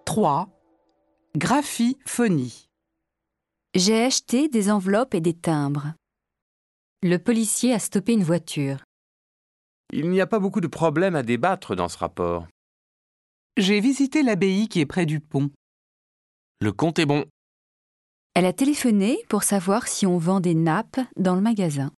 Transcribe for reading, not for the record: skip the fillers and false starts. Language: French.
3. Graphie-phonie. J'ai acheté des enveloppes et des timbres. Le policier a stoppé une voiture. Il n'y a pas beaucoup de problèmes à débattre dans ce rapport. J'ai visité l'abbaye qui est près du pont. Le compte est bon. Elle a téléphoné pour savoir si on vend des nappes dans le magasin.